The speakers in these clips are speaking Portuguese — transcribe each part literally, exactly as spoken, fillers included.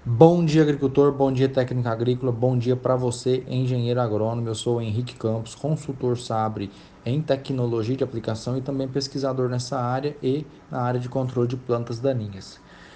Bom dia, agricultor, bom dia, técnico agrícola, bom dia para você, engenheiro agrônomo. Eu sou o Henrique Campos, consultor Sabre em tecnologia de aplicação e também pesquisador nessa área e na área de controle de plantas daninhas.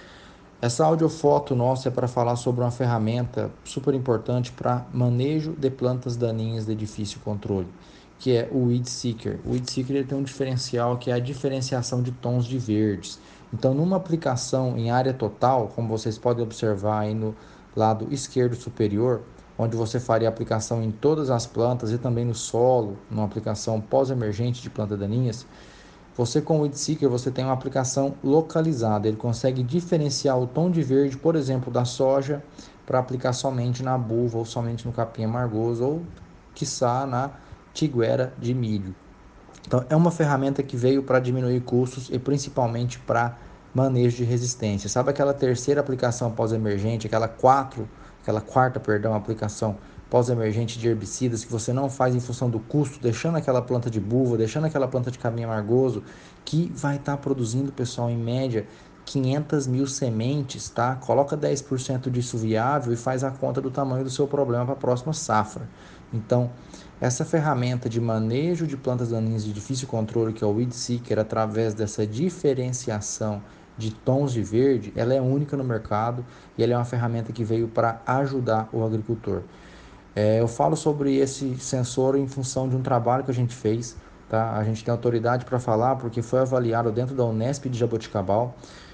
Essa audiofoto nossa é para falar sobre uma ferramenta super importante para manejo de plantas daninhas de difícil controle, que é o Weed Seeker. O Weed Seeker ele tem um diferencial que é a diferenciação de tons de verdes. Então, numa aplicação em área total, como vocês podem observar aí no lado esquerdo superior, onde você faria a aplicação em todas as plantas e também no solo, numa aplicação pós-emergente de plantas daninhas, você com o Weedseeker você tem uma aplicação localizada, ele consegue diferenciar o tom de verde, por exemplo, da soja, para aplicar somente na buva ou somente no capim amargoso ou, quiçá, na tiguera de milho. Então, é uma ferramenta que veio para diminuir custos e principalmente para manejo de resistência. Sabe aquela terceira aplicação pós-emergente, aquela quatro, aquela quarta, perdão, aplicação pós-emergente de herbicidas que você não faz em função do custo, deixando aquela planta de buva, deixando aquela planta de capim amargoso, que vai estar tá produzindo, pessoal, em média quinhentas mil sementes, tá? Coloca dez por cento disso viável e faz a conta do tamanho do seu problema para a próxima safra. Então, essa ferramenta de manejo de plantas daninhas de difícil controle, que é o Weed Seeker, através dessa diferenciação de tons de verde, ela é única no mercado e ela é uma ferramenta que veio para ajudar o agricultor. É, eu falo sobre esse sensor em função de um trabalho que a gente fez, tá? A gente tem autoridade para falar porque foi avaliado dentro da Unesp de Jaboticabal,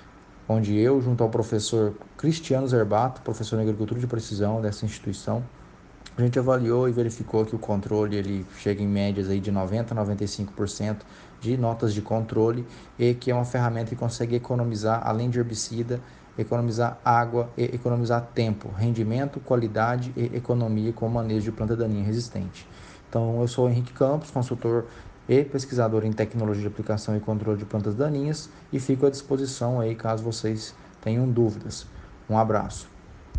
onde eu, junto ao professor Cristiano Zerbato, professor de agricultura de precisão dessa instituição, a gente avaliou e verificou que o controle ele chega em médias aí de noventa a noventa e cinco por cento de notas de controle e que é uma ferramenta que consegue economizar, além de herbicida, economizar água e economizar tempo, rendimento, qualidade e economia com o manejo de planta daninha resistente. Então, eu sou o Henrique Campos, consultor e pesquisador em tecnologia de aplicação e controle de plantas daninhas e fico à disposição aí caso vocês tenham dúvidas. Um abraço.